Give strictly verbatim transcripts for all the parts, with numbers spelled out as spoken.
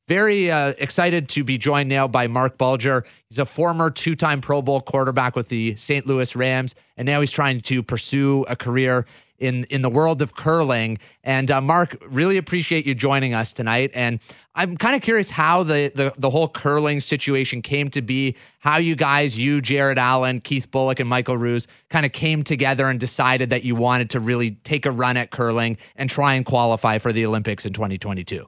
very uh, excited to be joined now by Marc Bulger. He's a former two-time Pro Bowl quarterback with the Saint Louis Rams, and now he's trying to pursue a career in in the world of curling. And uh, Marc, really appreciate you joining us tonight. And I'm kind of curious how the, the the whole curling situation came to be, how you guys, you, Jared Allen, Keith Bullock, and Michael Ruse kind of came together and decided that you wanted to really take a run at curling and try and qualify for the Olympics in twenty twenty-two.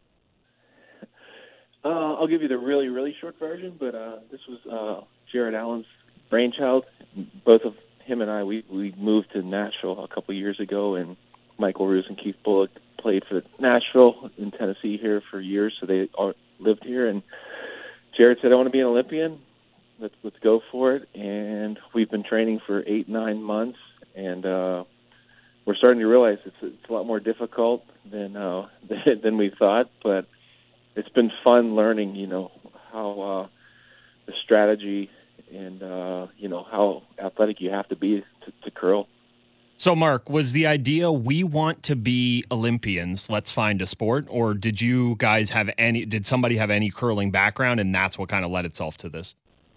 Uh, I'll give you the really, really short version, but uh, this was uh, Jared Allen's brainchild. Both of him and I, we, we moved to Nashville a couple years ago, and Michael Ruse and Keith Bullock played for Nashville in Tennessee here for years, so they all lived here. And Jared said, I want to be an Olympian. Let's let's go for it. And we've been training for eight, nine months, and uh, we're starting to realize it's it's a lot more difficult than uh, than we thought, but it's been fun learning, you know, how uh, the strategy and, uh, you know, how athletic you have to be to, to curl. So, Marc, was the idea we want to be Olympians, let's find a sport, or did you guys have any, did somebody have any curling background, and that's what kind of led itself to this?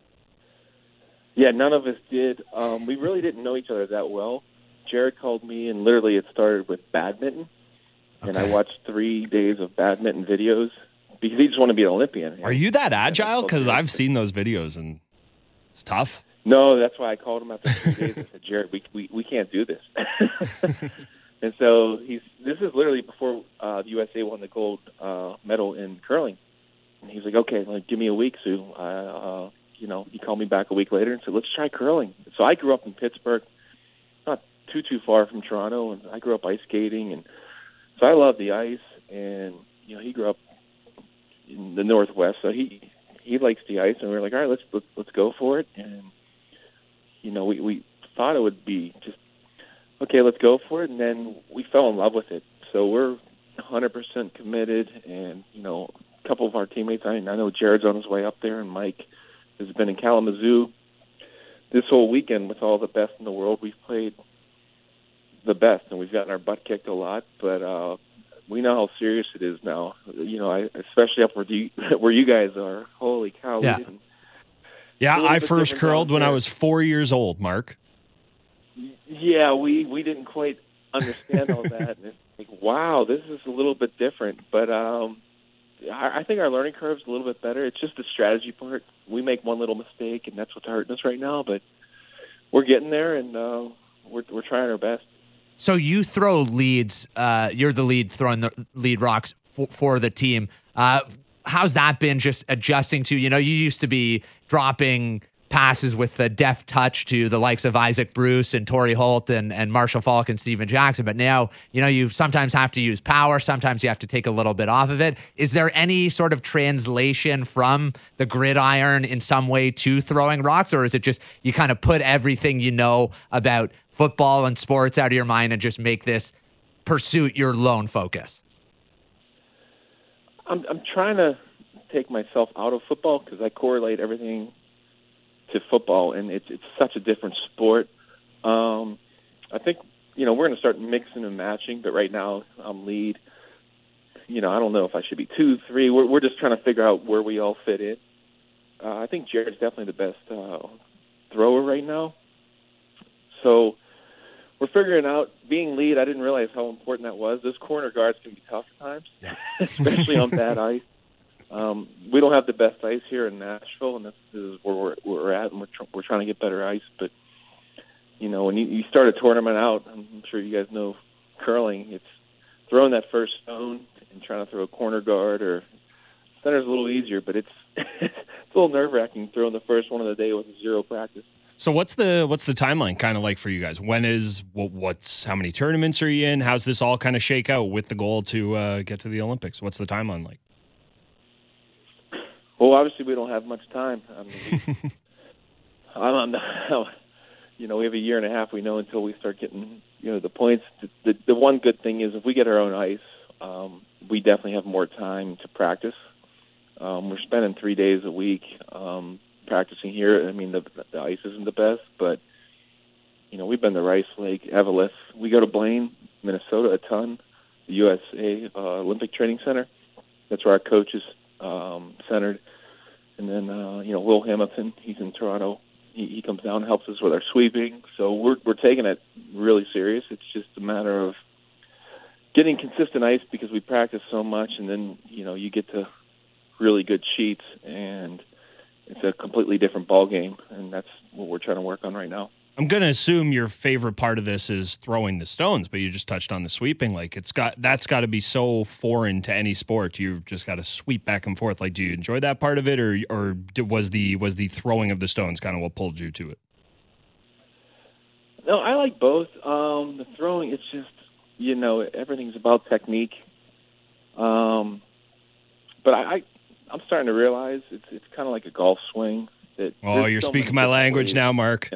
Yeah, none of us did. Um, we really didn't know each other that well. Jared called me, and literally it started with badminton, okay. And I watched three days of badminton videos because he just wanted to be an Olympian. Are you that agile? Because I've seen those videos, and it's tough. No, that's why I called him after three days and said, Jared, we, we, we can't do this. And so he's. This is literally before uh, the U S A won the gold uh, medal in curling. And he's like, okay, like, give me a week, Sue. Uh, uh, you know, he called me back a week later and said, let's try curling. So I grew up in Pittsburgh, not too, too far from Toronto, and I grew up ice skating. And so I love the ice, and, you know, he grew up in the Northwest, so he he likes the ice, and we were like, all right, let's let's, let's go for it. And you know, we, we thought it would be just, okay, let's go for it, and then we fell in love with it. So we're one hundred percent committed, and, you know, a couple of our teammates, I, I know Jared's on his way up there, and Mike has been in Kalamazoo this whole weekend with all the best in the world. We've played the best, and we've gotten our butt kicked a lot, but uh, we know how serious it is now, you know, I, especially up where you, where you guys are. Holy cow. Yeah. We didn't, Yeah, I first curled when I was four years old, Marc. Yeah, we, we didn't quite understand all that. And it's like, wow, this is a little bit different. But um, I, I think our learning curve is a little bit better. It's just the strategy part. We make one little mistake, and that's what's hurting us right now. But we're getting there, and uh, we're we're trying our best. So you throw leads. Uh, you're the lead throwing the lead rocks for, for the team. Uh, how's that been just adjusting to, you know, you used to be dropping passes with the deft touch to the likes of Isaac Bruce and Torrey Holt and, and Marshall Falk and Steven Jackson. But now, you know, you sometimes have to use power. Sometimes you have to take a little bit off of it. Is there any sort of translation from the gridiron in some way to throwing rocks? Or is it just you kind of put everything you know about football and sports out of your mind and just make this pursuit your lone focus? I'm, I'm trying to take myself out of football because I correlate everything to football, and it's it's such a different sport. Um, I think, you know, we're going to start mixing and matching, but right now I'm lead. You know, I don't know if I should be two, three. We're, we're just trying to figure out where we all fit in. Uh, I think Jared's definitely the best uh, thrower right now. So we're figuring out being lead. I didn't realize how important that was. Those corner guards can be tough at times, yeah. especially on bad ice. Um, we don't have the best ice here in Nashville, and this is where we're, where we're at, and we're, tr- we're trying to get better ice. But, you know, when you, you start a tournament out, I'm sure you guys know curling, it's throwing that first stone and trying to throw a corner guard or center's a little easier, but it's it's a little nerve-wracking throwing the first one of the day with zero practice. So what's the what's the timeline kind of like for you guys? When is what, what's how many tournaments are you in? How's this all kind of shake out with the goal to uh, get to the Olympics? What's the timeline like? Well, obviously we don't have much time. I mean, I'm on the, you know, we have a year and a half. We know until we start getting, you know, the points. The, the, the one good thing is if we get our own ice, um, we definitely have more time to practice. Um, we're spending three days a week um, practicing here. I mean, the, the ice isn't the best, but you know, we've been to Rice Lake, Eveleth. We go to Blaine, Minnesota, a ton. The U S A uh, Olympic Training Center. That's where our coaches um, centered. And then, uh, you know, Will Hamilton, he's in Toronto. He, he comes down and helps us with our sweeping. So we're we're taking it really serious. It's just a matter of getting consistent ice because we practice so much, and then, you know, you get to really good sheets, and it's a completely different ball game, and that's what we're trying to work on right now. I'm going to assume your favorite part of this is throwing the stones, but you just touched on the sweeping. Like it's got that's got to be so foreign to any sport. You've just got to sweep back and forth. Like, do you enjoy that part of it, or or was the was the throwing of the stones kind of what pulled you to it? No, I like both. Um, the throwing, it's just, you know, everything's about technique. Um, but I, I I'm starting to realize it's it's kind of like a golf swing. That oh, you're so speaking my language now, Mark.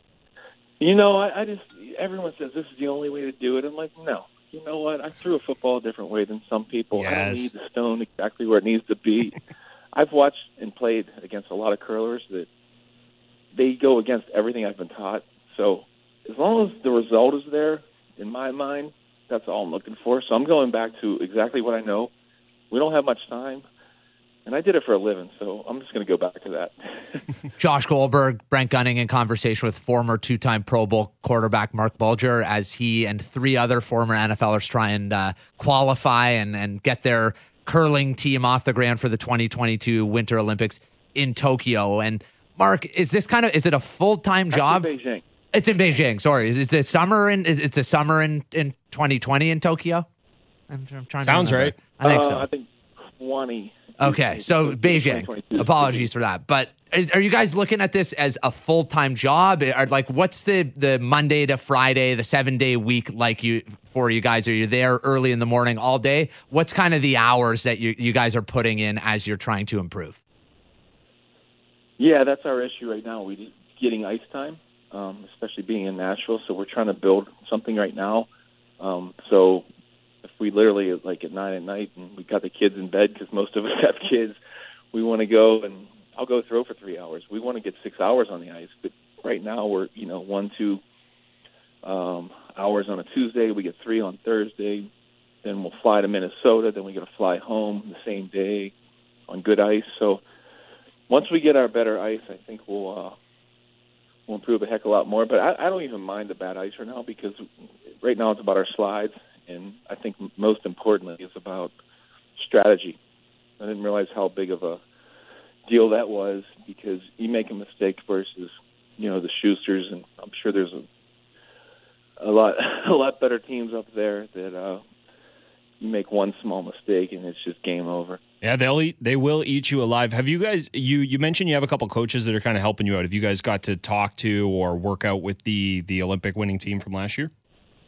You know, I, I just, everyone says this is the only way to do it. I'm like, no. You know what? I threw a football a different way than some people. Yes. I don't need the stone exactly where it needs to be. I've watched and played against a lot of curlers that they go against everything I've been taught. So as long as the result is there, in my mind, that's all I'm looking for. So I'm going back to exactly what I know. We don't have much time. And I did it for a living, so I'm just going to go back to that. Josh Goldberg, Brent Gunning in conversation with former two-time Pro Bowl quarterback Mark Bulger as he and three other former NFLers try and uh, qualify and, and get their curling team off the ground for the twenty twenty-two Winter Olympics in Tokyo. And Mark, is this kind of, is it a full-time job? That's in Beijing. It's in Beijing, sorry. Is it summer in, it's a summer in, in twenty twenty in Tokyo? I'm, I'm trying Sounds to right. I think uh, so. I think twenty. Okay, so Beijing. Apologies for that. But are you guys looking at this as a full-time job? Or like, what's the, the Monday to Friday, the seven-day week like you for you guys? Are you there early in the morning all day? What's kind of the hours that you, you guys are putting in as you're trying to improve? Yeah, that's our issue right now. We're getting ice time, um, especially being in Nashville. So we're trying to build something right now. Um, so if we literally, like at nine at night, and we got the kids in bed because most of us have kids, we want to go and I'll go throw for three hours. We want to get six hours on the ice, but right now we're, you know, one, two um, hours on a Tuesday. We get three on Thursday. Then we'll fly to Minnesota. Then we got to fly home the same day on good ice. So once we get our better ice, I think we'll uh, we'll improve a heck of a lot more. But I, I don't even mind the bad ice right now because right now it's about our slides. And I think most importantly, it's about strategy. I didn't realize how big of a deal that was because you make a mistake versus, you know, the Schusters, and I'm sure there's a, a lot a lot better teams up there that uh, you make one small mistake and it's just game over. Yeah, they'll eat, they will eat you alive. Have you guys, you you mentioned you have a couple coaches that are kind of helping you out. Have you guys got to talk to or work out with the, the Olympic winning team from last year?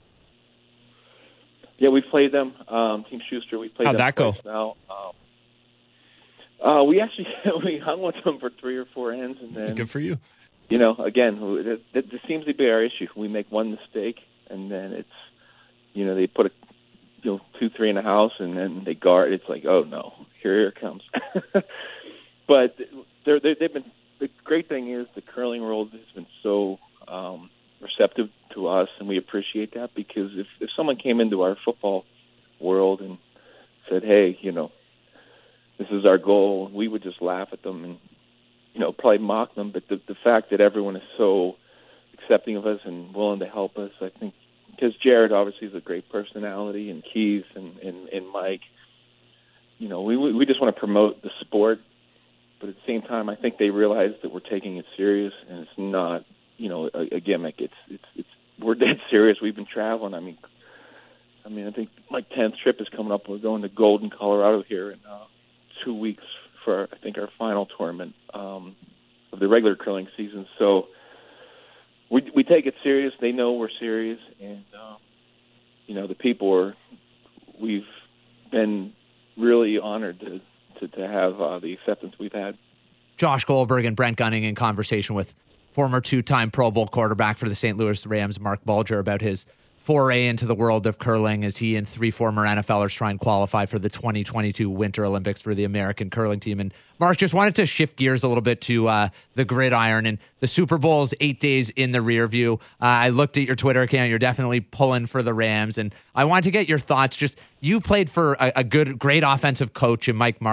Yeah, we played them. Um, Team Schuster, we played How'd them that go? now. Um, uh, we actually we hung with them for three or four ends, and then good for you. You know, again, it, it, it seems to be our issue. We make one mistake, and then it's, you know, they put a, you know, two, three in the house, and then they guard. It's like, oh no, here it comes. But they're, they're, they've been. The great thing is the curling world has been so um, receptive to us, and we appreciate that because if, if someone came into our football world and said, hey, you know, this is our goal, we would just laugh at them and, you know, probably mock them. But the, the fact that everyone is so accepting of us and willing to help us, I think, because Jared obviously is a great personality, and Keith and, and, and Mike, you know, we we just want to promote the sport. But at the same time, I think they realize that we're taking it serious, and it's not, you know, a, a gimmick. It's it's it's we're dead serious. We've been traveling. I mean, I mean, I think my tenth trip is coming up. We're going to Golden, Colorado here in uh, two weeks for I think our final tournament um, of the regular curling season. So we we take it serious. They know we're serious, and uh, you know, the people are. We've been really honored to. To, to have uh, the acceptance we've had. Josh Goldberg and Brent Gunning in conversation with former two-time Pro Bowl quarterback for the Saint Louis Rams, Mark Bulger, about his foray into the world of curling as he and three former NFLers try and qualify for the twenty twenty-two Winter Olympics for the American curling team. And Mark, just wanted to shift gears a little bit to uh, the gridiron, and the Super Bowl's eight days in the rear view. Uh, I looked at your Twitter account. You're definitely pulling for the Rams, and I wanted to get your thoughts. Just, you played for a, a good, great offensive coach in Mike Martz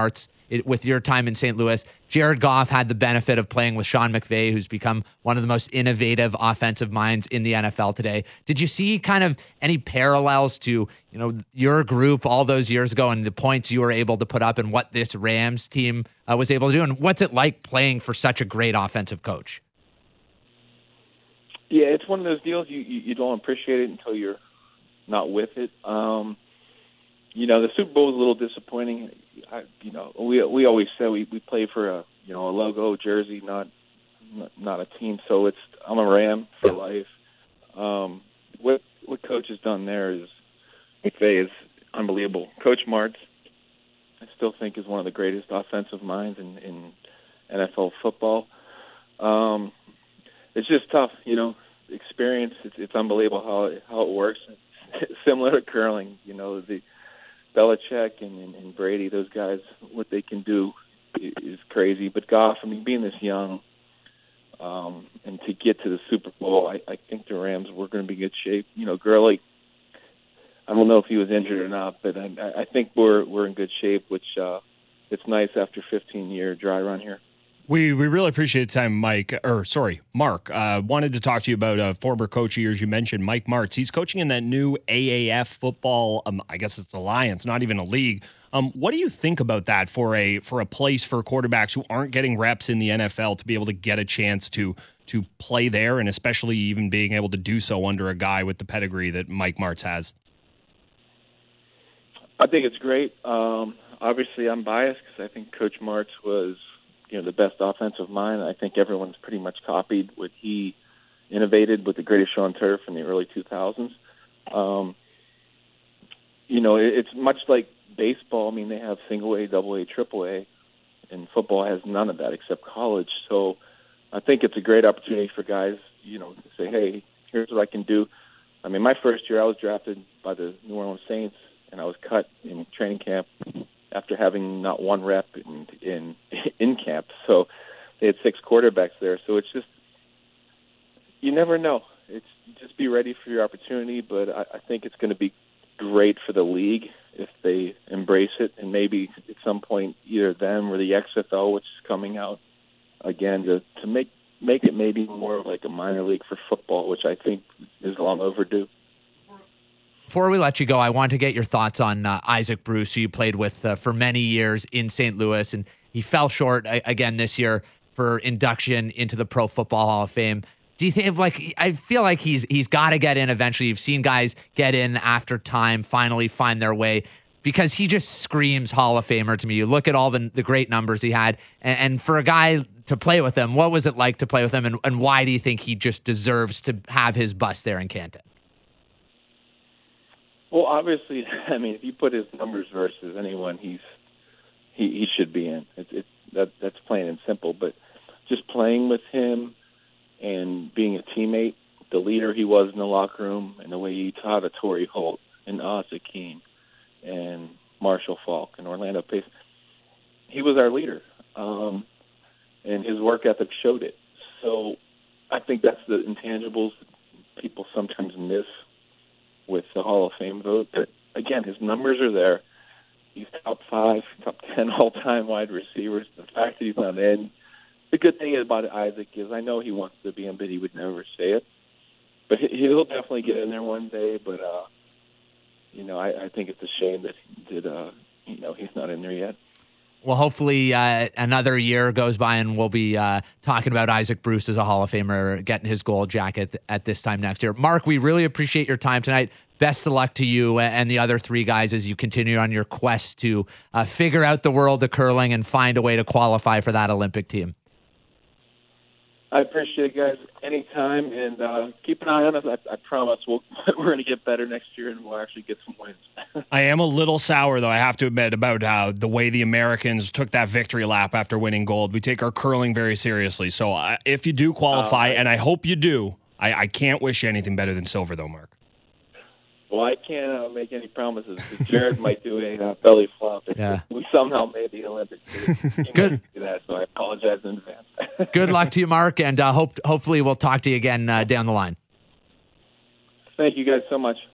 it, with your time in Saint Louis. Jared Goff had the benefit of playing with Sean McVay, who's become one of the most innovative offensive minds in the N F L today. Did you see kind of any parallels to, you know, your group all those years ago and the points you were able to put up and what this Rams team uh, was able to do? And what's it like playing for such a great offensive coach? Yeah, it's one of those deals you, you, you don't appreciate it until you're not with it. Um, you know, the Super Bowl was a little disappointing. I, you know, we we always say we, we play for a you know a logo jersey, not not a team. So it's I'm a Ram for life. Um, what what Coach has done there is McVay is unbelievable. Coach Martz, I still think, is one of the greatest offensive minds in, in N F L football. Um, it's just tough, you know. Experience. It's, it's unbelievable how it, how it works. It's similar to curling, you know, the Belichick and, and, and Brady. Those guys, what they can do is crazy. But Goff, I mean, being this young, um, and to get to the Super Bowl, I, I think the Rams were going to be in good shape. You know, Gurley, I don't know if he was injured or not, but I, I think we're we're in good shape, which uh, it's nice after fifteen year dry run here. We we really appreciate the time, Mike, or sorry, Mark. Uh, wanted to talk to you about a former coach of yours you mentioned, Mike Martz. He's coaching in that new A A F football, um, I guess it's alliance, not even a league. Um, what do you think about that for a for a place for quarterbacks who aren't getting reps in the N F L to be able to get a chance to to play there, and especially even being able to do so under a guy with the pedigree that Mike Martz has? I think it's great. Um, obviously, I'm biased because I think Coach Martz was, you know, the best offensive mind. I think everyone's pretty much copied what he innovated with the Greatest Show on Turf in the early two thousands. Um, you know, it, it's much like baseball. I mean, they have single A, double A, triple A, and football has none of that except college. So I think it's a great opportunity for guys, you know, to say, hey, here's what I can do. I mean, my first year I was drafted by the New Orleans Saints, and I was cut in training camp after having not one rep in, in in camp. So they had six quarterbacks there. So it's just, you never know. It's just be ready for your opportunity, but I, I think it's going to be great for the league if they embrace it, and maybe at some point either them or the X F L, which is coming out again, to, to make make it maybe more like a minor league for football, which I think is long overdue. Before we let you go, I want to get your thoughts on uh, Isaac Bruce, who you played with uh, for many years in Saint Louis, and he fell short uh, again this year for induction into the Pro Football Hall of Fame. Do you think, like, I feel like he's he's got to get in eventually. You've seen guys get in after time, finally find their way, because he just screams Hall of Famer to me. You look at all the, the great numbers he had, and, and for a guy to play with him, what was it like to play with him, and, and why do you think he just deserves to have his bust there in Canton? Well, obviously, I mean, if you put his numbers versus anyone, he's he, he should be in. It, it, that, that's plain and simple. But just playing with him and being a teammate, the leader he was in the locker room, and the way he taught a Torrey Holt and Oz Akeem and Marshall Falk and Orlando Pace, he was our leader, um, and his work ethic showed it. So I think that's the intangibles that people sometimes miss with the Hall of Fame vote. But again, his numbers are there. He's top five, top ten all-time wide receivers. The fact that he's not in. The good thing about Isaac is I know he wants to be in, but he would never say it. But he'll definitely get in there one day. But uh, you know, I, I think it's a shame that that uh, you know he's not in there yet. Well, hopefully uh, another year goes by and we'll be uh, talking about Isaac Bruce as a Hall of Famer getting his gold jacket at this time next year. Mark, we really appreciate your time tonight. Best of luck to you and the other three guys as you continue on your quest to uh, figure out the world of curling and find a way to qualify for that Olympic team. I appreciate it, guys. Anytime, and uh, keep an eye on us. I, I promise we'll, we're going to get better next year, and we'll actually get some wins. I am a little sour, though, I have to admit, about how the way the Americans took that victory lap after winning gold. We take our curling very seriously. So uh, if you do qualify, uh, and I hope you do, I, I can't wish you anything better than silver, though, Mark. Well, I can't uh, make any promises. Jared might do a uh, belly flop if yeah. we somehow made the Olympics. Good. Do that, so I apologize in advance. Good luck to you, Mark, and uh, hope hopefully we'll talk to you again uh, down the line. Thank you guys so much.